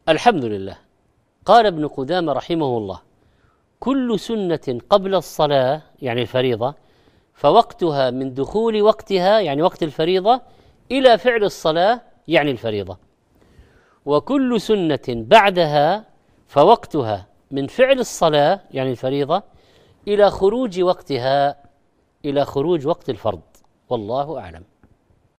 الحمد لله. قال ابن قدامة رحمه الله: كل سنة قبل الصلاة يعني الفريضة فوقتها من دخول وقتها يعني وقت الفريضة إلى فعل الصلاة يعني الفريضة، وكل سنة بعدها فوقتها من فعل الصلاة يعني الفريضة إلى خروج وقتها، إلى خروج وقت الفرض. والله أعلم.